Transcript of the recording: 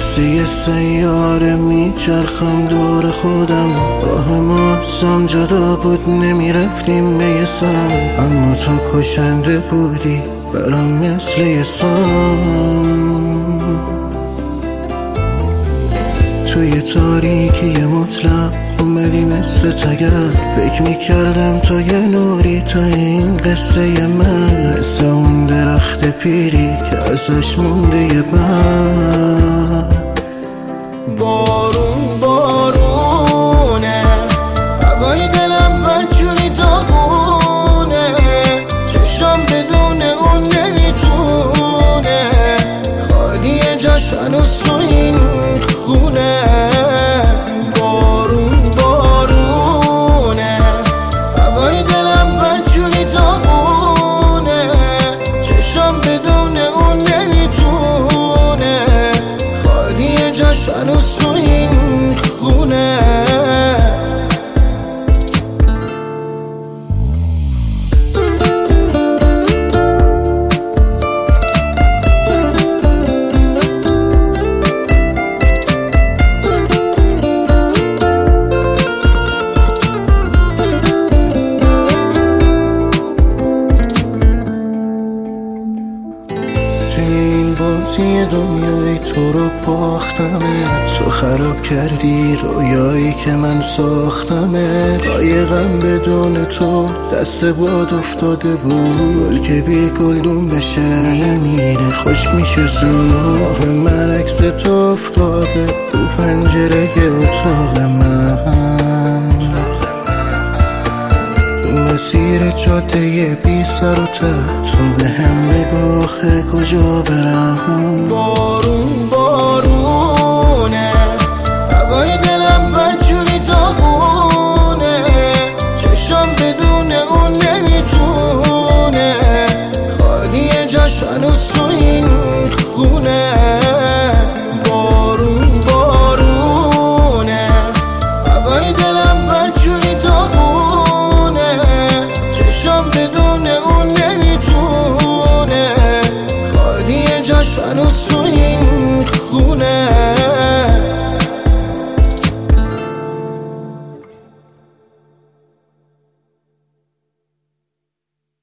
مثل یه سیاره میچرخم دور خودم. راه ما سم جدا بود، نمیرفتیم به یه سم، اما تو کشنده بودی برام مثل یه سام. توی تاریکی مطلق اومدی مثل تگر، فکر میکردم تو یه نوری تا این قصه من، مثل اون درخت پیری که ازش مونده یه بند. بارون بارونه، هوای دلم بدجوری داغونه، چشم بدون اون نمیتونه، خالیه جاش هنوز تو این خونه. بارون بارونه، هوای دلم بدجوری داغونه، چشم بدون اون نمیتونه، خالیه جاش هنوز تو این خونه. بازی دنیای تو رو باختمه، تو خراب کردی رویایی که من ساختمه. قایقم بدون تو دست باد افتاده بود، که بی گلدون بشه میمیره خوش میشه زود. من عکس تو افتاده تو پنجره اتاق من، مسیر جاده بی سر و ته، تو به هم بگو کجا برم. بارون بارونه، هوای دلم بدجوری داغونه، چشم بدون اون نمیتونه، خالیه جاش هنوز تو این خونه. بارون بارونه، هوای دلم بدجوری داغونه، چشم بدون اون نمیتونه، خالیه جاش هنوز تو